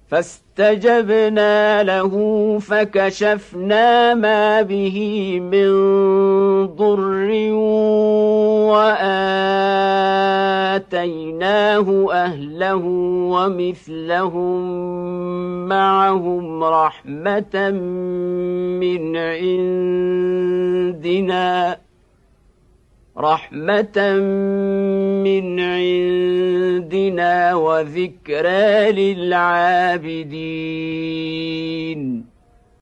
فاستجبنا له فكشفنا ما به من ضر وآتيناه أهله ومثلهم معهم رحمة من عندنا وذكرى للعابدين.